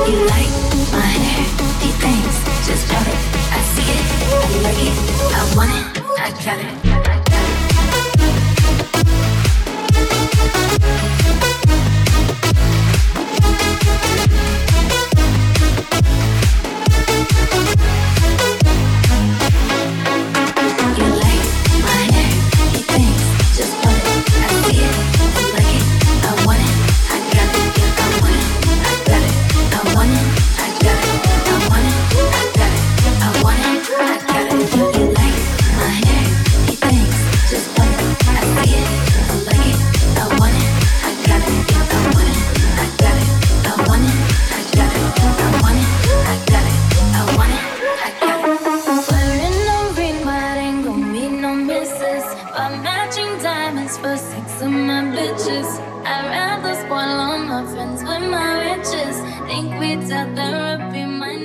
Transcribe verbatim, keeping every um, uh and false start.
You like my hair? He thinks, just drop it. I see it, I like it, I want it, I got it. Think we tell therapy, my